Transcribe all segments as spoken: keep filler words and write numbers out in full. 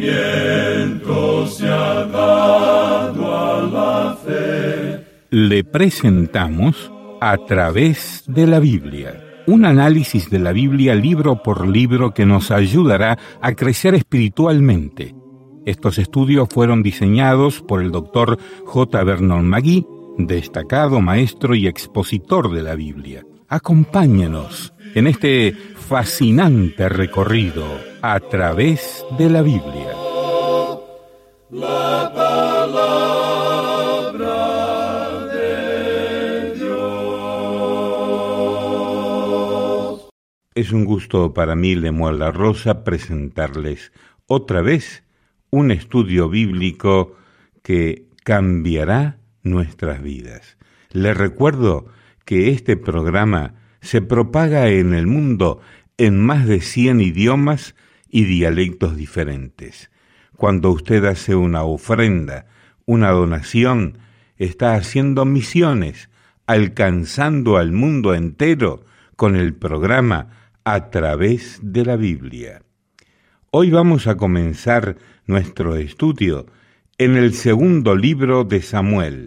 nacimiento se ha dado a la fe. Le presentamos A través de la Biblia, un análisis de la Biblia libro por libro que nos ayudará a crecer espiritualmente. Estos estudios fueron diseñados por el doctor J. Vernon McGee, destacado maestro y expositor de la Biblia. Acompáñenos en este fascinante recorrido a través de la Biblia. La palabra de Dios. Es un gusto para mí, Lemuel La Rosa, presentarles otra vez un estudio bíblico que cambiará nuestras vidas. Les recuerdo que este programa se propaga en el mundo en más de cien idiomas y dialectos diferentes. Cuando usted hace una ofrenda, una donación, está haciendo misiones, alcanzando al mundo entero con el programa A través de la Biblia. Hoy vamos a comenzar nuestro estudio en el segundo libro de Samuel,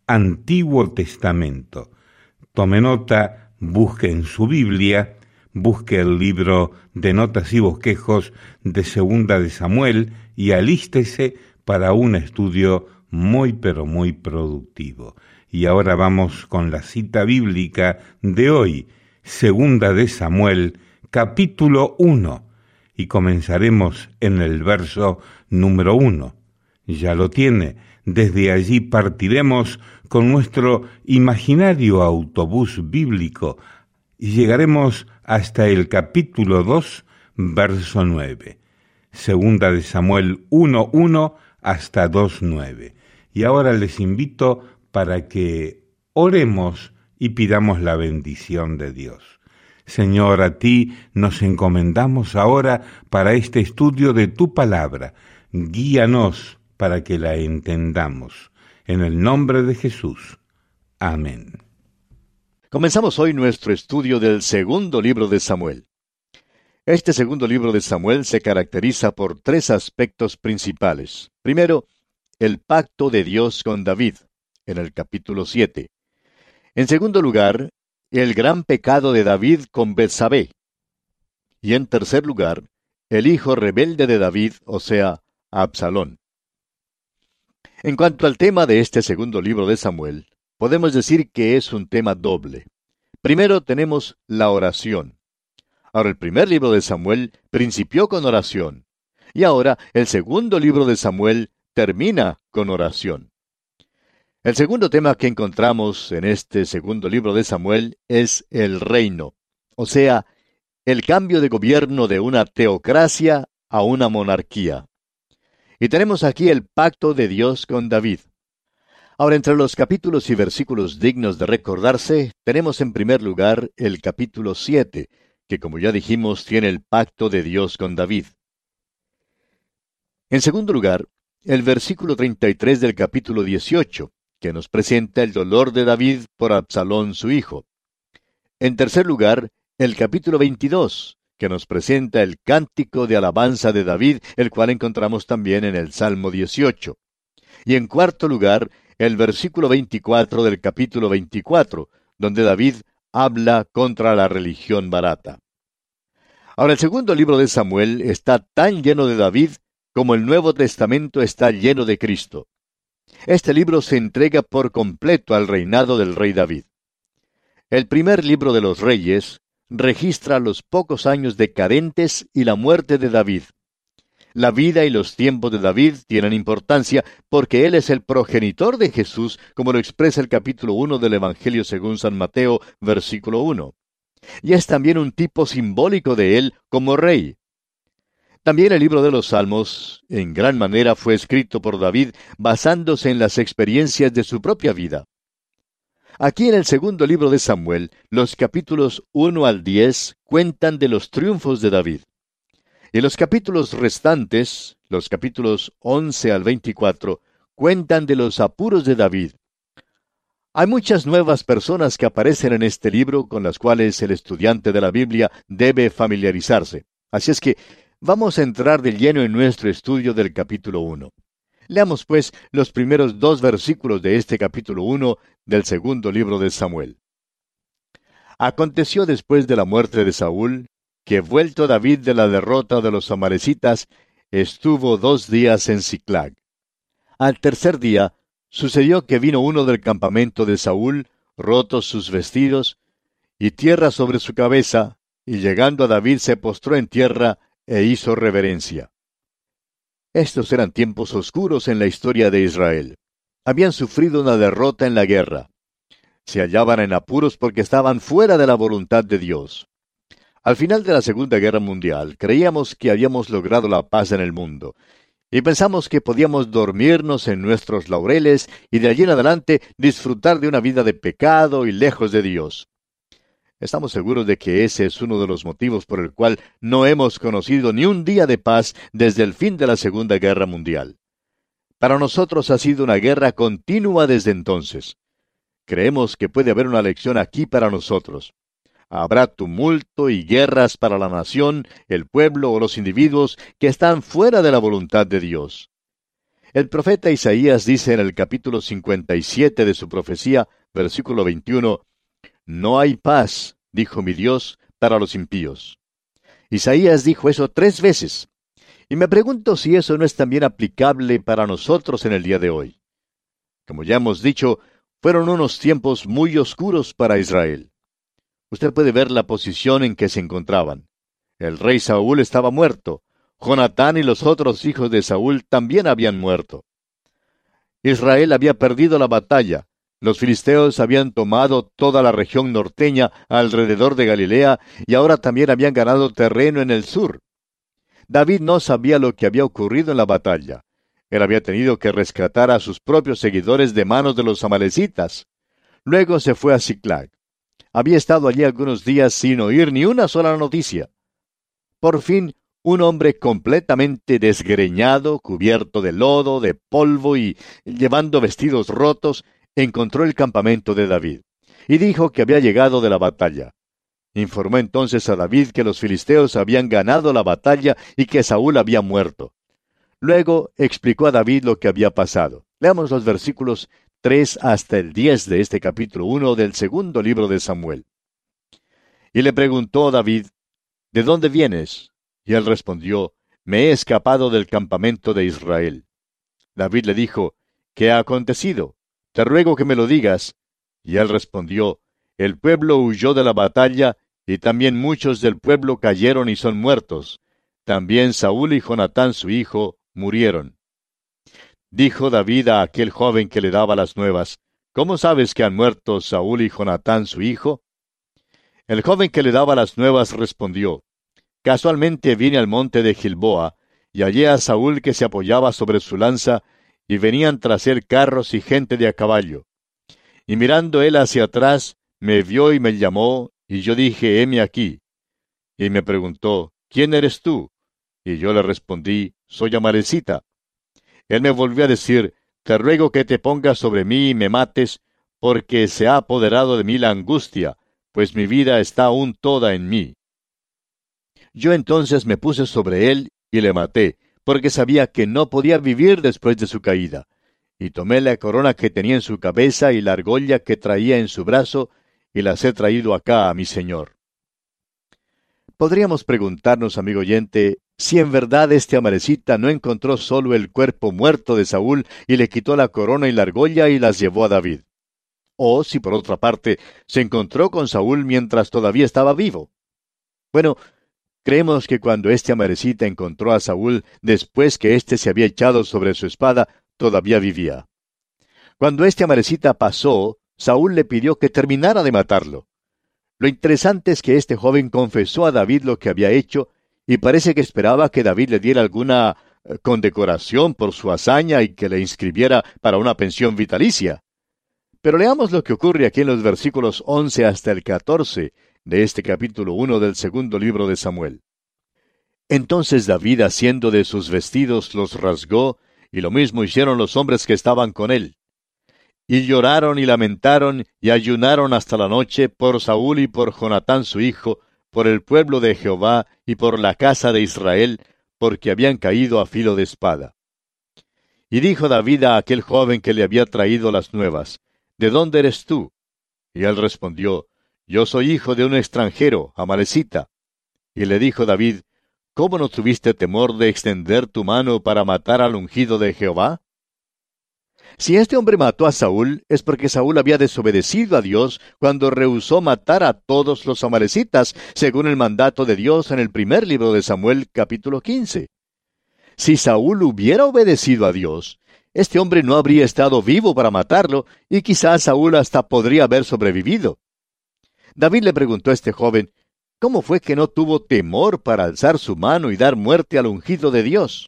Antiguo Testamento. Tome nota, busque en su Biblia, busque el libro de notas y bosquejos de Segunda de Samuel y alístese para un estudio muy pero muy productivo. Y ahora vamos con la cita bíblica de hoy, Segunda de Samuel, capítulo uno, y comenzaremos en el verso número uno. Ya lo tiene. Desde allí partiremos con nuestro imaginario autobús bíblico y llegaremos hasta el capítulo dos, verso nueve. Segunda de Samuel uno uno hasta dos nueve. Y ahora les invito para que oremos y pidamos la bendición de Dios. Señor, a ti nos encomendamos ahora para este estudio de tu palabra. Guíanos para que la entendamos. En el nombre de Jesús. Amén. Comenzamos hoy nuestro estudio del segundo libro de Samuel. Este segundo libro de Samuel se caracteriza por tres aspectos principales. Primero, el pacto de Dios con David, en el capítulo siete. En segundo lugar, el gran pecado de David con Betsabé. Y en tercer lugar, el hijo rebelde de David, o sea, Absalón. En cuanto al tema de este segundo libro de Samuel, podemos decir que es un tema doble. Primero tenemos la oración. Ahora, el primer libro de Samuel principió con oración, y ahora el segundo libro de Samuel termina con oración. El segundo tema que encontramos en este segundo libro de Samuel es el reino, o sea, el cambio de gobierno de una teocracia a una monarquía. Y tenemos aquí el pacto de Dios con David. Ahora, entre los capítulos y versículos dignos de recordarse, tenemos en primer lugar el capítulo siete, que como ya dijimos, tiene el pacto de Dios con David. En segundo lugar, el versículo treinta y tres del capítulo dieciocho, que nos presenta el dolor de David por Absalón su hijo. En tercer lugar, el capítulo veintidós, que nos presenta el cántico de alabanza de David, el cual encontramos también en el Salmo dieciocho. Y en cuarto lugar, el versículo veinticuatro del capítulo veinticuatro, donde David habla contra la religión barata. Ahora, el segundo libro de Samuel está tan lleno de David como el Nuevo Testamento está lleno de Cristo. Este libro se entrega por completo al reinado del rey David. El primer libro de los Reyes registra los pocos años decadentes y la muerte de David. La vida y los tiempos de David tienen importancia porque él es el progenitor de Jesús, como lo expresa el capítulo uno del Evangelio según San Mateo, versículo uno. Y es también un tipo simbólico de él como rey. También el libro de los Salmos, en gran manera, fue escrito por David basándose en las experiencias de su propia vida. Aquí en el segundo libro de Samuel, los capítulos uno al diez cuentan de los triunfos de David. Y los capítulos restantes, los capítulos once al veinticuatro, cuentan de los apuros de David. Hay muchas nuevas personas que aparecen en este libro con las cuales el estudiante de la Biblia debe familiarizarse. Así es que Vamos a entrar de lleno en nuestro estudio del capítulo uno. Leamos, pues, los primeros dos versículos de este capítulo uno del segundo libro de Samuel. Aconteció después de la muerte de Saúl, que vuelto David de la derrota de los amalecitas, estuvo dos días en Siclag. Al tercer día, sucedió que vino uno del campamento de Saúl, rotos sus vestidos, y tierra sobre su cabeza, y llegando a David se postró en tierra e hizo reverencia. Estos eran tiempos oscuros en la historia de Israel. Habían sufrido una derrota en la guerra. Se hallaban en apuros porque estaban fuera de la voluntad de Dios. Al final de la Segunda Guerra Mundial, creíamos que habíamos logrado la paz en el mundo, y pensamos que podíamos dormirnos en nuestros laureles y de allí en adelante disfrutar de una vida de pecado y lejos de Dios. Estamos seguros de que ese es uno de los motivos por el cual no hemos conocido ni un día de paz desde el fin de la Segunda Guerra Mundial. Para nosotros ha sido una guerra continua desde entonces. Creemos que puede haber una lección aquí para nosotros. Habrá tumulto y guerras para la nación, el pueblo o los individuos que están fuera de la voluntad de Dios. El profeta Isaías dice en el capítulo cincuenta y siete de su profecía, versículo veintiuno, «No hay paz, dijo mi Dios, para los impíos». Isaías dijo eso tres veces. Y me pregunto si eso no es también aplicable para nosotros en el día de hoy. Como ya hemos dicho, fueron unos tiempos muy oscuros para Israel. Usted puede ver la posición en que se encontraban. El rey Saúl estaba muerto. Jonatán y los otros hijos de Saúl también habían muerto. Israel había perdido la batalla. Los filisteos habían tomado toda la región norteña alrededor de Galilea y ahora también habían ganado terreno en el sur. David no sabía lo que había ocurrido en la batalla. Él había tenido que rescatar a sus propios seguidores de manos de los amalecitas. Luego se fue a Siclag. Había estado allí algunos días sin oír ni una sola noticia. Por fin, un hombre completamente desgreñado, cubierto de lodo, de polvo y llevando vestidos rotos, encontró el campamento de David, y dijo que había llegado de la batalla. Informó entonces a David que los filisteos habían ganado la batalla y que Saúl había muerto. Luego explicó a David lo que había pasado. Leamos los versículos tres hasta el diez de este capítulo uno del segundo libro de Samuel. Y le preguntó David, ¿de dónde vienes? Y él respondió, me he escapado del campamento de Israel. David le dijo, ¿qué ha acontecido? Te ruego que me lo digas. Y él respondió, el pueblo huyó de la batalla, y también muchos del pueblo cayeron y son muertos. También Saúl y Jonatán su hijo murieron. Dijo David a aquel joven que le daba las nuevas, ¿cómo sabes que han muerto Saúl y Jonatán su hijo? El joven que le daba las nuevas respondió, casualmente vine al monte de Gilboa, y hallé a Saúl que se apoyaba sobre su lanza, y venían tras él carros y gente de a caballo. Y mirando él hacia atrás, me vio y me llamó, y yo dije, heme aquí. Y me preguntó, ¿quién eres tú? Y yo le respondí, soy amalecita. Él me volvió a decir, te ruego que te pongas sobre mí y me mates, porque se ha apoderado de mí la angustia, pues mi vida está aún toda en mí. Yo entonces me puse sobre él y le maté, porque sabía que no podía vivir después de su caída. Y tomé la corona que tenía en su cabeza y la argolla que traía en su brazo, y las he traído acá a mi señor. Podríamos preguntarnos, amigo oyente, si en verdad este amalecita no encontró solo el cuerpo muerto de Saúl y le quitó la corona y la argolla y las llevó a David. O si por otra parte se encontró con Saúl mientras todavía estaba vivo. Bueno, creemos que cuando este amalecita encontró a Saúl después que éste se había echado sobre su espada, todavía vivía. Cuando este amalecita pasó, Saúl le pidió que terminara de matarlo. Lo interesante es que este joven confesó a David lo que había hecho, y parece que esperaba que David le diera alguna eh, condecoración por su hazaña y que le inscribiera para una pensión vitalicia. Pero leamos lo que ocurre aquí en los versículos once hasta el catorce de este capítulo uno del segundo libro de Samuel. Entonces David, haciendo de sus vestidos, los rasgó, y lo mismo hicieron los hombres que estaban con él. Y lloraron y lamentaron y ayunaron hasta la noche por Saúl y por Jonatán su hijo, por el pueblo de Jehová y por la casa de Israel, porque habían caído a filo de espada. Y dijo David a aquel joven que le había traído las nuevas, ¿de dónde eres tú? Y él respondió, yo soy hijo de un extranjero, amalecita. Y le dijo David, ¿cómo no tuviste temor de extender tu mano para matar al ungido de Jehová? Si este hombre mató a Saúl, es porque Saúl había desobedecido a Dios cuando rehusó matar a todos los amalecitas, según el mandato de Dios en el primer libro de Samuel, capítulo quince. Si Saúl hubiera obedecido a Dios, este hombre no habría estado vivo para matarlo, y quizás Saúl hasta podría haber sobrevivido. David le preguntó a este joven, ¿cómo fue que no tuvo temor para alzar su mano y dar muerte al ungido de Dios?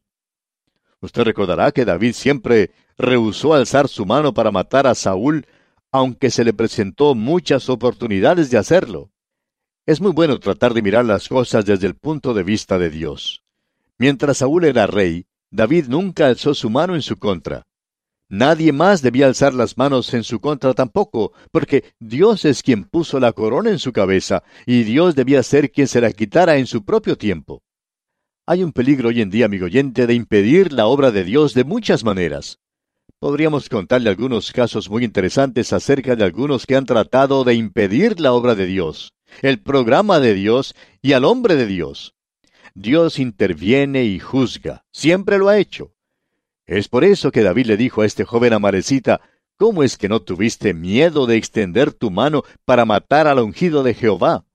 Usted recordará que David siempre rehusó alzar su mano para matar a Saúl, aunque se le presentó muchas oportunidades de hacerlo. Es muy bueno tratar de mirar las cosas desde el punto de vista de Dios. Mientras Saúl era rey, David nunca alzó su mano en su contra. Nadie más debía alzar las manos en su contra tampoco, porque Dios es quien puso la corona en su cabeza, y Dios debía ser quien se la quitara en su propio tiempo. Hay un peligro hoy en día, amigo oyente, de impedir la obra de Dios de muchas maneras. Podríamos contarle algunos casos muy interesantes acerca de algunos que han tratado de impedir la obra de Dios, el programa de Dios y al hombre de Dios. Dios interviene y juzga, siempre lo ha hecho. Es por eso que David le dijo a este joven amalecita, ¿cómo es que no tuviste miedo de extender tu mano para matar al ungido de Jehová?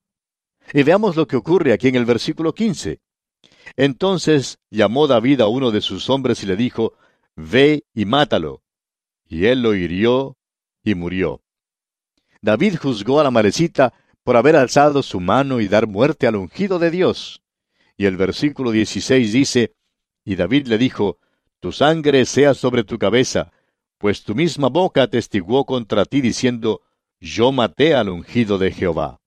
Y veamos lo que ocurre aquí en el versículo quince. Entonces llamó David a uno de sus hombres y le dijo, ve y mátalo. Y él lo hirió y murió. David juzgó a la amalecita por haber alzado su mano y dar muerte al ungido de Dios. Y el versículo dieciséis dice, y David le dijo, tu sangre sea sobre tu cabeza, pues tu misma boca atestiguó contra ti diciendo, yo maté al ungido de Jehová.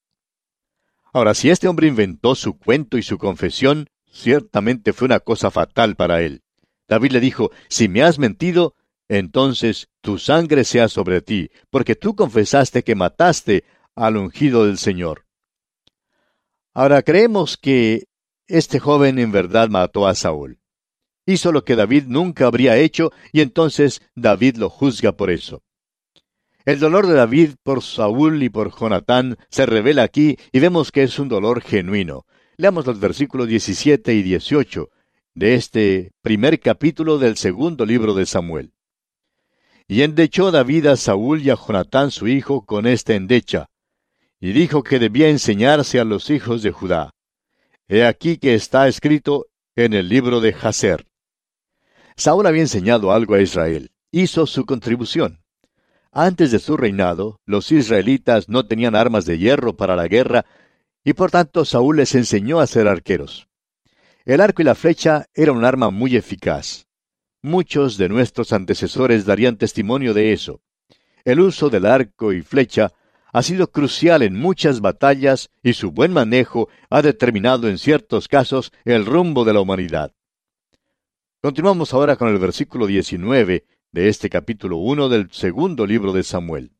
Ahora, si este hombre inventó su cuento y su confesión, ciertamente fue una cosa fatal para él. David le dijo, si me has mentido, entonces tu sangre sea sobre ti, porque tú confesaste que mataste al ungido del Señor. Ahora creemos que este joven en verdad mató a Saúl. Hizo lo que David nunca habría hecho, y entonces David lo juzga por eso. El dolor de David por Saúl y por Jonatán se revela aquí, y vemos que es un dolor genuino. Leamos los versículos diecisiete y dieciocho de este primer capítulo del segundo libro de Samuel. Y endechó David a Saúl y a Jonatán su hijo con esta endecha, y dijo que debía enseñarse a los hijos de Judá. He aquí que está escrito en el libro de Jaser. Saúl había enseñado algo a Israel, hizo su contribución. Antes de su reinado, los israelitas no tenían armas de hierro para la guerra, y por tanto Saúl les enseñó a ser arqueros. El arco y la flecha era un arma muy eficaz. Muchos de nuestros antecesores darían testimonio de eso. El uso del arco y flecha ha sido crucial en muchas batallas y su buen manejo ha determinado en ciertos casos el rumbo de la humanidad. Continuamos ahora con el versículo diecinueve de este capítulo uno del segundo libro de Samuel.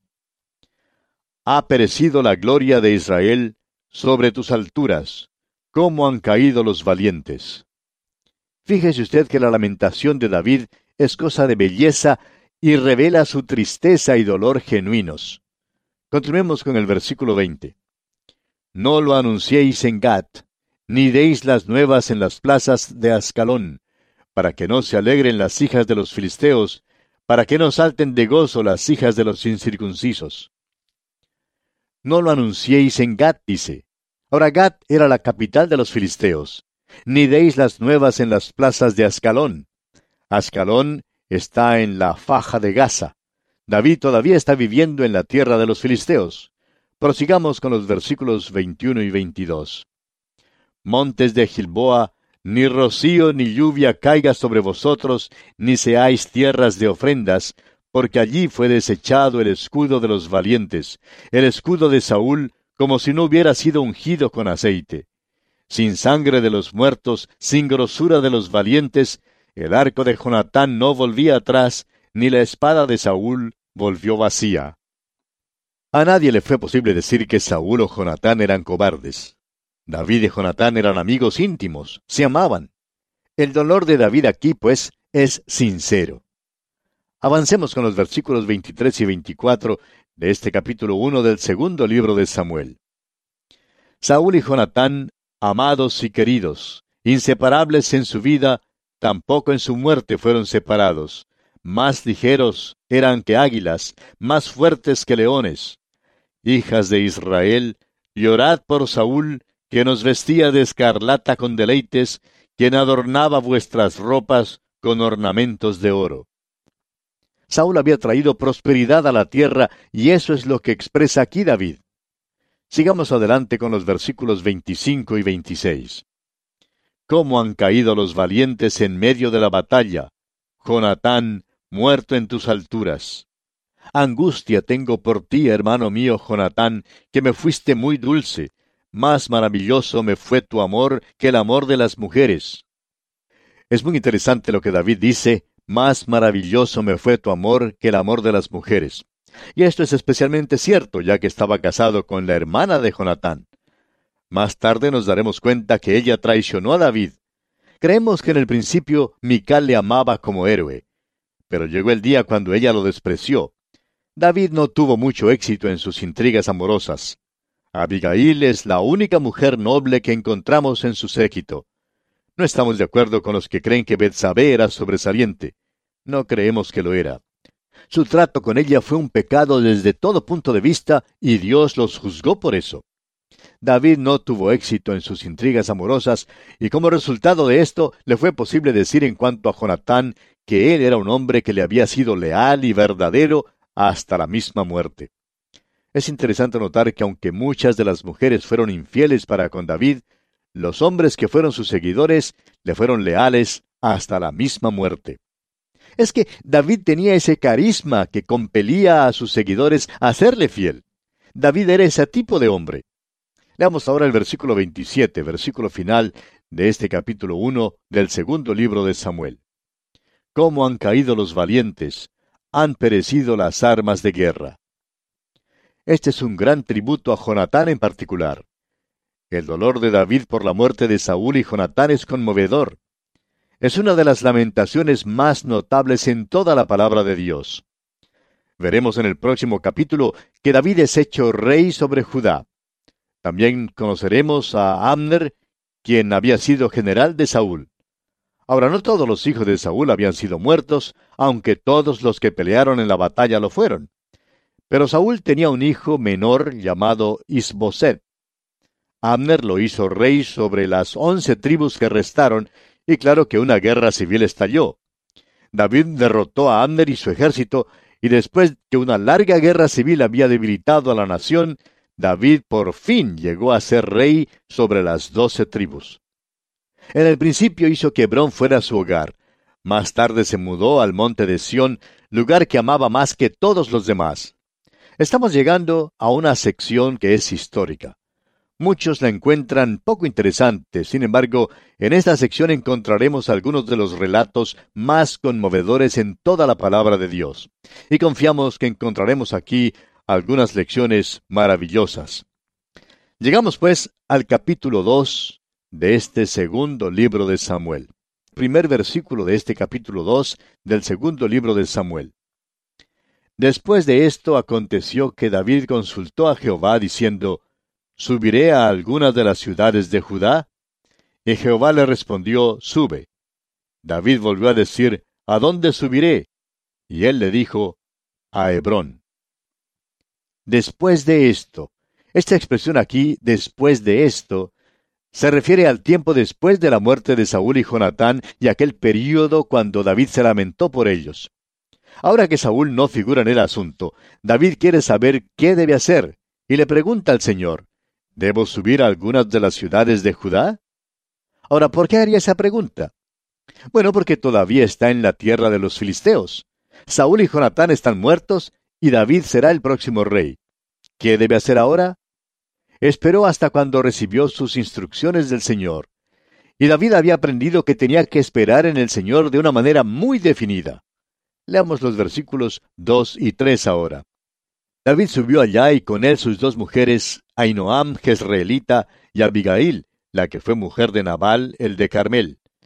Ha perecido la gloria de Israel sobre tus alturas, cómo han caído los valientes. Fíjese usted que la lamentación de David es cosa de belleza y revela su tristeza y dolor genuinos. Continuemos con el versículo veinte. No lo anunciéis en Gat, ni deis las nuevas en las plazas de Ascalón, para que no se alegren las hijas de los filisteos, para que no salten de gozo las hijas de los incircuncisos. No lo anunciéis en Gat, dice. Ahora Gat era la capital de los filisteos. Ni deis las nuevas en las plazas de Ascalón. Ascalón está en la faja de Gaza. David todavía está viviendo en la tierra de los filisteos. Prosigamos con los versículos veintiuno y veintidós. Montes de Gilboa, ni rocío ni lluvia caiga sobre vosotros, ni seáis tierras de ofrendas, porque allí fue desechado el escudo de los valientes, el escudo de Saúl, como si no hubiera sido ungido con aceite. Sin sangre de los muertos, sin grosura de los valientes, el arco de Jonatán no volvía atrás, ni la espada de Saúl volvió vacía. A nadie le fue posible decir que Saúl o Jonatán eran cobardes. David y Jonatán eran amigos íntimos, se amaban. El dolor de David aquí, pues, es sincero. Avancemos con los versículos veintitrés y veinticuatro de este capítulo uno del segundo libro de Samuel. Saúl y Jonatán, amados y queridos, inseparables en su vida, tampoco en su muerte fueron separados. Más ligeros eran que águilas, más fuertes que leones. Hijas de Israel, llorad por Saúl, que nos vestía de escarlata con deleites, quien adornaba vuestras ropas con ornamentos de oro. Saúl había traído prosperidad a la tierra, y eso es lo que expresa aquí David. Sigamos adelante con los versículos veinticinco y veintiséis. ¿Cómo han caído los valientes en medio de la batalla? Jonatán, muerto en tus alturas. Angustia tengo por ti, hermano mío Jonatán, que me fuiste muy dulce. Más maravilloso me fue tu amor que el amor de las mujeres. Es muy interesante lo que David dice, más maravilloso me fue tu amor que el amor de las mujeres. Y esto es especialmente cierto, ya que estaba casado con la hermana de Jonatán. Más tarde nos daremos cuenta que ella traicionó a David. Creemos que en el principio Mical le amaba como héroe, pero llegó el día cuando ella lo despreció. David no tuvo mucho éxito en sus intrigas amorosas. Abigail es la única mujer noble que encontramos en su séquito. No estamos de acuerdo con los que creen que Betsabé era sobresaliente. No creemos que lo era. Su trato con ella fue un pecado desde todo punto de vista, y Dios los juzgó por eso. David no tuvo éxito en sus intrigas amorosas, y como resultado de esto, le fue posible decir en cuanto a Jonatán que él era un hombre que le había sido leal y verdadero hasta la misma muerte. Es interesante notar que aunque muchas de las mujeres fueron infieles para con David, los hombres que fueron sus seguidores le fueron leales hasta la misma muerte. Es que David tenía ese carisma que compelía a sus seguidores a serle fiel. David era ese tipo de hombre. Leamos ahora el versículo veintisiete, versículo final de este capítulo uno del segundo libro de Samuel. ¿Cómo han caído los valientes? Han perecido las armas de guerra. Este es un gran tributo a Jonatán en particular. El dolor de David por la muerte de Saúl y Jonatán es conmovedor. Es una de las lamentaciones más notables en toda la palabra de Dios. Veremos en el próximo capítulo que David es hecho rey sobre Judá. También conoceremos a Abner, quien había sido general de Saúl. Ahora, no todos los hijos de Saúl habían sido muertos, aunque todos los que pelearon en la batalla lo fueron. Pero Saúl tenía un hijo menor llamado Isboset. Abner lo hizo rey sobre las once tribus que restaron, y claro que una guerra civil estalló. David derrotó a Abner y su ejército, y después que una larga guerra civil había debilitado a la nación, David por fin llegó a ser rey sobre las doce tribus. En el principio hizo que Hebrón fuera su hogar. Más tarde se mudó al monte de Sión, lugar que amaba más que todos los demás. Estamos llegando a una sección que es histórica. Muchos la encuentran poco interesante, sin embargo, en esta sección encontraremos algunos de los relatos más conmovedores en toda la palabra de Dios. Y confiamos que encontraremos aquí algunas lecciones maravillosas. Llegamos pues al capítulo dos de este segundo libro de Samuel. Primer versículo de este capítulo dos del segundo libro de Samuel. Después de esto aconteció que David consultó a Jehová diciendo, ¿subiré a alguna de las ciudades de Judá? Y Jehová le respondió, sube. David volvió a decir, ¿a dónde subiré? Y él le dijo, a Hebrón. Después de esto, esta expresión aquí, después de esto, se refiere al tiempo después de la muerte de Saúl y Jonatán y aquel período cuando David se lamentó por ellos. Ahora que Saúl no figura en el asunto, David quiere saber qué debe hacer, y le pregunta al Señor, ¿debo subir a algunas de las ciudades de Judá? Ahora, ¿por qué haría esa pregunta? Bueno, porque todavía está en la tierra de los filisteos. Saúl y Jonatán están muertos, y David será el próximo rey. ¿Qué debe hacer ahora? Esperó hasta cuando recibió sus instrucciones del Señor. Y David había aprendido que tenía que esperar en el Señor de una manera muy definida. Leamos los versículos dos y tres ahora. David subió allá y con él sus dos mujeres, Ahinoam jezreelita y Abigail, la que fue mujer de Nabal, el de Carmel.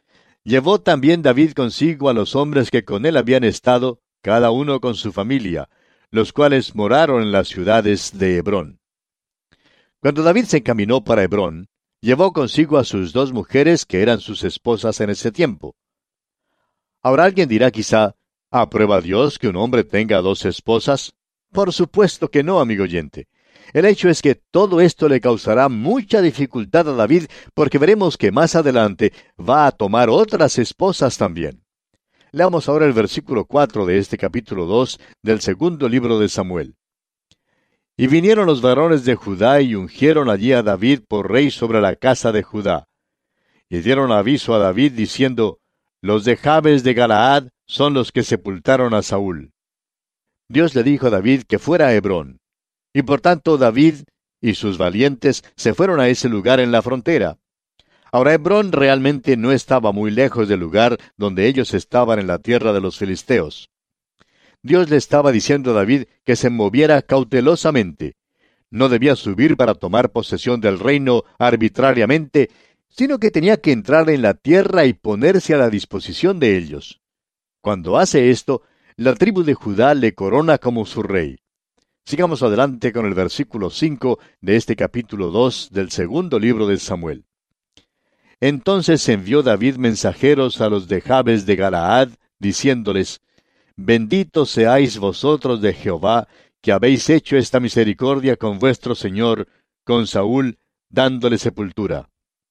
Llevó también David consigo a los hombres que con él habían estado, cada uno con su familia, los cuales moraron en las ciudades de Hebrón. Cuando David se encaminó para Hebrón, llevó consigo a sus dos mujeres que eran sus esposas en ese tiempo. Ahora alguien dirá quizá, ¿aprueba Dios que un hombre tenga dos esposas? Por supuesto que no, amigo oyente. El hecho es que todo esto le causará mucha dificultad a David, porque veremos que más adelante va a tomar otras esposas también. Leamos ahora el versículo cuatro de este capítulo dos del segundo libro de Samuel. Y vinieron los varones de Judá y ungieron allí a David por rey sobre la casa de Judá. Y dieron aviso a David diciendo, los de Jabes de Galaad son los que sepultaron a Saúl. Dios le dijo a David que fuera a Hebrón. Y por tanto David y sus valientes se fueron a ese lugar en la frontera. Ahora Hebrón realmente no estaba muy lejos del lugar donde ellos estaban en la tierra de los filisteos. Dios le estaba diciendo a David que se moviera cautelosamente. No debía subir para tomar posesión del reino arbitrariamente, sino que tenía que entrar en la tierra y ponerse a la disposición de ellos. Cuando hace esto, la tribu de Judá le corona como su rey. Sigamos adelante con el versículo cinco de este capítulo dos del segundo libro de Samuel. Entonces envió David mensajeros a los de Jabes de Galaad, diciéndoles, Benditos seáis vosotros de Jehová, que habéis hecho esta misericordia con vuestro señor, con Saúl, dándole sepultura.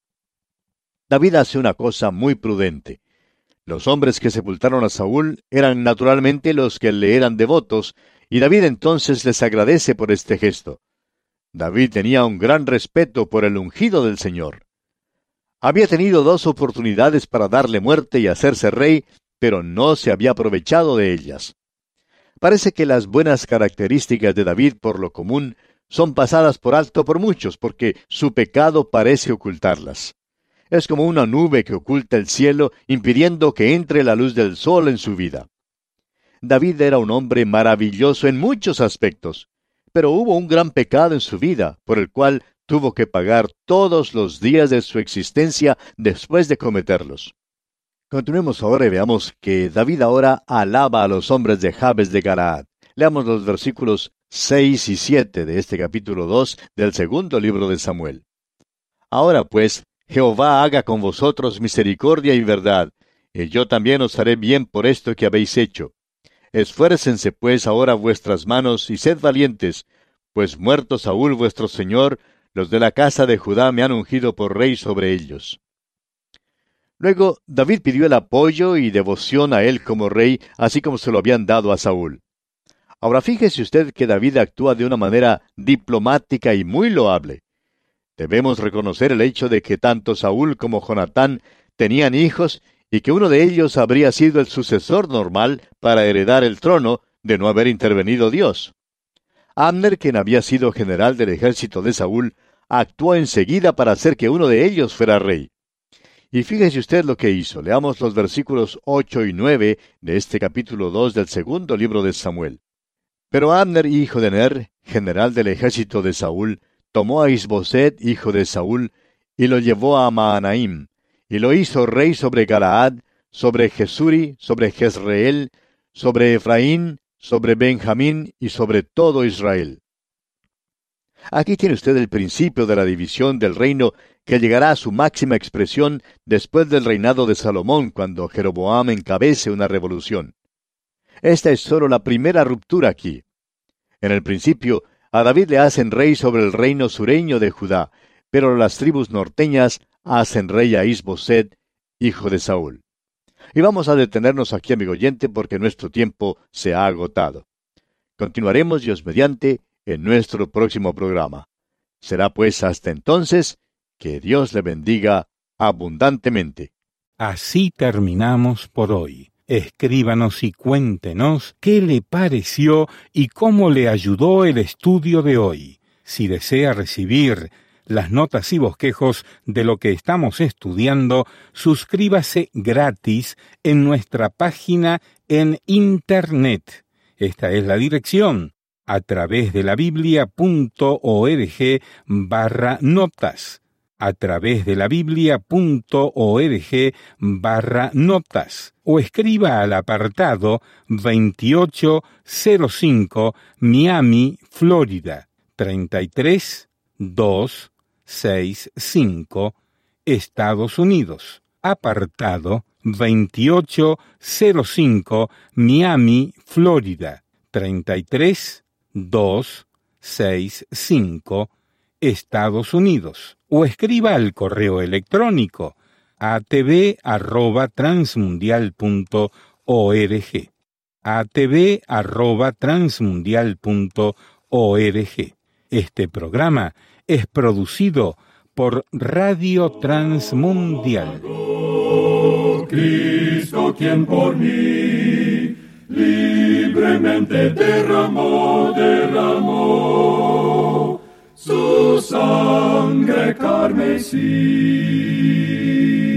David hace una cosa muy prudente. Los hombres que sepultaron a Saúl eran naturalmente los que le eran devotos, y David entonces les agradece por este gesto. David tenía un gran respeto por el ungido del Señor. Había tenido dos oportunidades para darle muerte y hacerse rey, pero no se había aprovechado de ellas. Parece que las buenas características de David, por lo común, son pasadas por alto por muchos, porque su pecado parece ocultarlas. Es como una nube que oculta el cielo, impidiendo que entre la luz del sol en su vida. David era un hombre maravilloso en muchos aspectos, pero hubo un gran pecado en su vida, por el cual tuvo que pagar todos los días de su existencia después de cometerlos. Continuemos ahora y veamos que David ahora alaba a los hombres de Jabes de Galaad. Leamos los versículos seis y siete de este capítulo dos del segundo libro de Samuel. Ahora pues, Jehová haga con vosotros misericordia y verdad, y yo también os haré bien por esto que habéis hecho. Esfuércense pues ahora vuestras manos y sed valientes, pues muerto Saúl vuestro señor, los de la casa de Judá me han ungido por rey sobre ellos. Luego, David pidió el apoyo y devoción a él como rey, así como se lo habían dado a Saúl. Ahora fíjese usted que David actúa de una manera diplomática y muy loable. Debemos reconocer el hecho de que tanto Saúl como Jonatán tenían hijos y que uno de ellos habría sido el sucesor normal para heredar el trono de no haber intervenido Dios. Abner, quien había sido general del ejército de Saúl, actuó enseguida para hacer que uno de ellos fuera rey. Y fíjese usted lo que hizo. Leamos los versículos ocho y nueve de este capítulo dos del segundo libro de Samuel. Pero Abner, hijo de Ner, general del ejército de Saúl, tomó a Isboset, hijo de Saúl, y lo llevó a Mahanaim, y lo hizo rey sobre Galaad, sobre Jesuri, sobre Jezreel, sobre Efraín, sobre Benjamín y sobre todo Israel. Aquí tiene usted el principio de la división del reino que llegará a su máxima expresión después del reinado de Salomón, cuando Jeroboam encabece una revolución. Esta es solo la primera ruptura aquí. En el principio, a David le hacen rey sobre el reino sureño de Judá, pero las tribus norteñas hacen rey a Isboset, hijo de Saúl. Y vamos a detenernos aquí, amigo oyente, porque nuestro tiempo se ha agotado. Continuaremos, Dios mediante, en nuestro próximo programa. Será pues hasta entonces, que Dios le bendiga abundantemente. Así terminamos por hoy. Escríbanos y cuéntenos qué le pareció y cómo le ayudó el estudio de hoy. Si desea recibir las notas y bosquejos de lo que estamos estudiando, suscríbase gratis en nuestra página en Internet. Esta es la dirección: a través de la biblia punto org barra notas. a través de la biblia punto org barra notas o escriba al apartado veintiocho cero cinco Miami, Florida, treinta y tres mil doscientos sesenta y cinco, Estados Unidos. Apartado veintiocho cero cinco Miami, Florida, treinta y tres mil doscientos sesenta y cinco, Estados Unidos. O escriba al correo electrónico a t v arroba transmundial punto org. a t v arroba transmundial punto org. Este programa es producido por Radio Transmundial. Cristo, quien por mí libremente derramó, derramó su sangre carmesí.